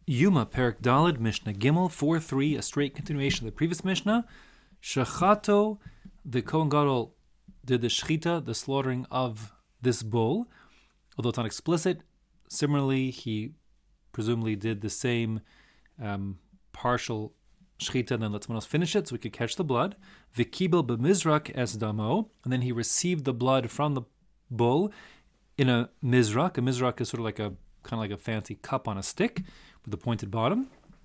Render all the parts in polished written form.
Yuma, Perik Dalid, Mishnah Gimel, 4.3, a straight continuation of the previous Mishnah. Shechato, the Kohen Gadol did the shechita, the slaughtering of this bull, although it's not explicit. Similarly, he presumably did the same partial shechita and then let someone else finish it so we could catch the blood. V'kibel b'mizrak es damo, and then he received the blood from the bull in a mizrak. A mizrak is sort of like a kind of like a fancy cup on a stick with a pointed bottom.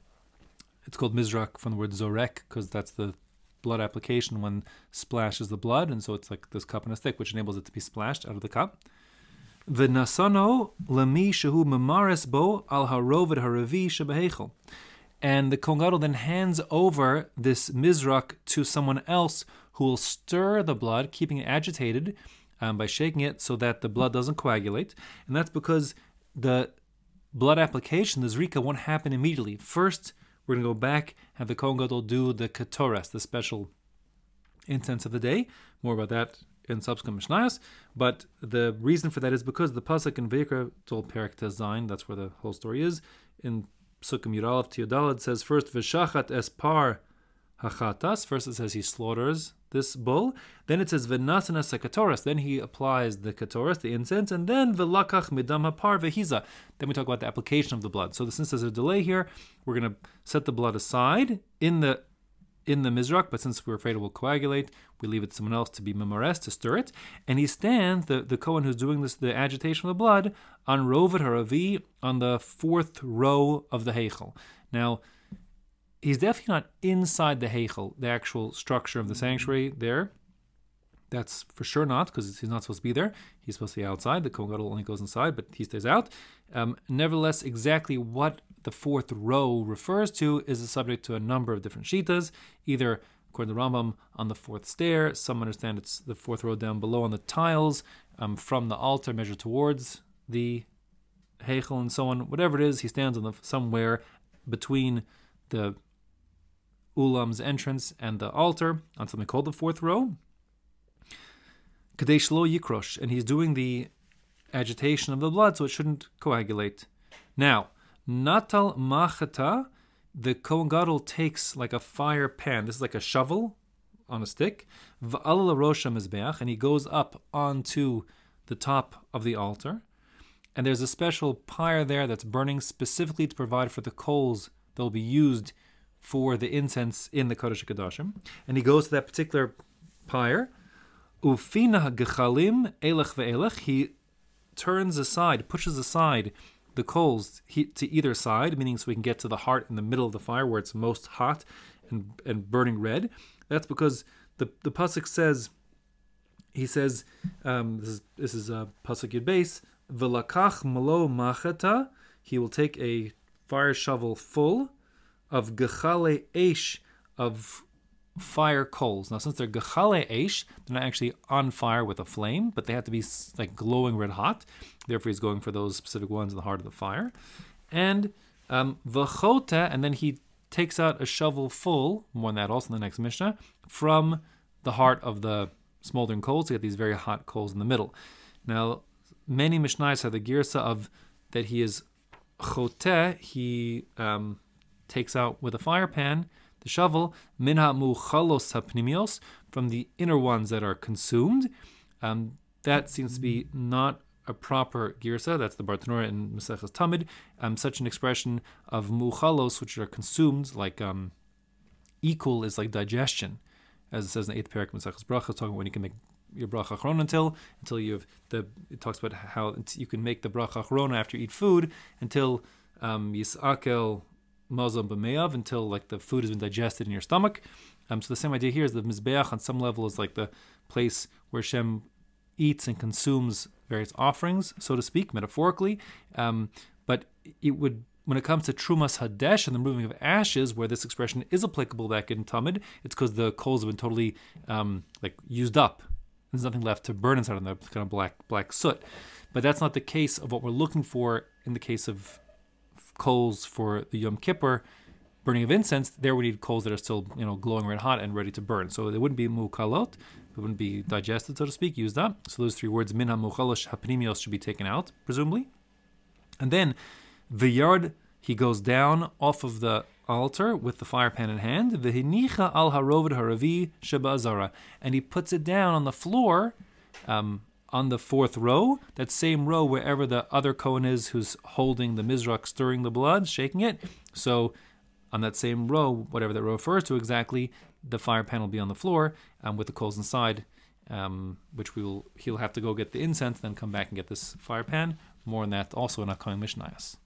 It's called mizrak from the word zorek because that's the blood application when splashes the blood, and so it's like this cup on a stick which enables it to be splashed out of the cup. V'nasano lemi shehu memares bo al harovid haravi shebehechel. And the Kohen Gadol then hands over this mizrak to someone else who will stir the blood, keeping it agitated by shaking it so that the blood doesn't coagulate. And that's because the blood application, the zrika, won't happen immediately. First, we're going to go back, have the Kohen Gadol do the ketoras, the special incense of the day. More about that in subsequent Mishnayos. But the reason for that is because the pasuk in Vayikra told Perik Tezayin, that's where the whole story is, in Psukim Yudalev to Yudalad, says first, V'shachat espar hachatas, first it says he slaughters this bull, then it says v'nasanas hakatoras, then he applies the katoras, the incense, and then v'lakach midam hapar v'hiza, then we talk about the application of the blood. So since there's a delay here, we're going to set the blood aside in the mizrak, but since we're afraid it will coagulate, we leave it to someone else to be memores, to stir it, and he stands, the Kohen who's doing this, the agitation of the blood, on rovet haravi, on the fourth row of the heichel. Now, he's definitely not inside the heichel, the actual structure of the sanctuary there. That's for sure not, because he's not supposed to be there. He's supposed to be outside. The Kohen Gadol only goes inside, but he stays out. Nevertheless, exactly what the fourth row refers to is a subject to a number of different shitas, either according to Rambam on the fourth stair. Some understand it's the fourth row down below on the tiles, from the altar measured towards the heichel and so on. Whatever it is, he stands on somewhere between the ulam's entrance and the altar on something called the fourth row. Kadesh lo yikrosh, and he's doing the agitation of the blood so it shouldn't coagulate. Now, Natal Machata, the Kohen Gadol takes like a fire pan. This is like a shovel on a stick. V'al Rosh HaMizbeach, and he goes up onto the top of the altar. And there's a special pyre there that's burning specifically to provide for the coals that will be used for the incense in the Kodesh HaKadoshim. And he goes to that particular pyre. Ufina gechalim elech ve'elech. He turns aside, pushes aside the coals to either side, meaning so we can get to the heart in the middle of the fire where it's most hot and burning red. That's because the pasuk says, he says, this is pasuk Yud Beis, v'lakach malo machata, he will take a fire shovel full of gechale eish, of fire coals. Now, since they're gechale eish, they're not actually on fire with a flame, but they have to be like glowing red hot. Therefore, he's going for those specific ones in the heart of the fire. And v'chota, and then he takes out a shovel full, more than that also in the next Mishnah, from the heart of the smoldering coals to get these very hot coals in the middle. Now, many Mishnayos have the girsa of that he is choteh, he takes out with a fire pan the shovel, minha muchalos hapnimios, from the inner ones that are consumed. That seems to be not a proper girsa. That's the Bartanura in Maseches Tamid. Such an expression of muchalos, which are consumed, like equal is like digestion, as it says in the 8th parak of Maseches Bracha, talking about when you can make your bracha achrona until you have it talks about how you can make the bracha achrona after you eat food until yisakel mazon b'meyav, until like the food has been digested in your stomach. So the same idea here is the mizbeach on some level is like the place where Shem eats and consumes various offerings, so to speak, metaphorically. But it would, when it comes to Trumas Hadesh and the removing of ashes, where this expression is applicable back in Tamid, it's because the coals have been totally used up. There's nothing left to burn inside of them, kind of black soot. But that's not the case of what we're looking for in the case of coals for the Yom Kippur burning of incense. There we need coals that are still glowing red hot and ready to burn. So they wouldn't be mukalot, it wouldn't be digested, so to speak, used up. So those three words, minha muchalosh hapnimios, should be taken out, presumably. And then v'yard he goes down off of the altar with the fire pan in hand, v'hinicha al harovid haravi sheba'azara, and he puts it down on the floor, on the fourth row, that same row wherever the other Kohen is who's holding the mizrach, stirring the blood, shaking it. So on that same row, whatever that row refers to exactly, the fire pan will be on the floor with the coals inside, which he'll have to go get the incense, then come back and get this fire pan. More on that also in upcoming Mishnayos.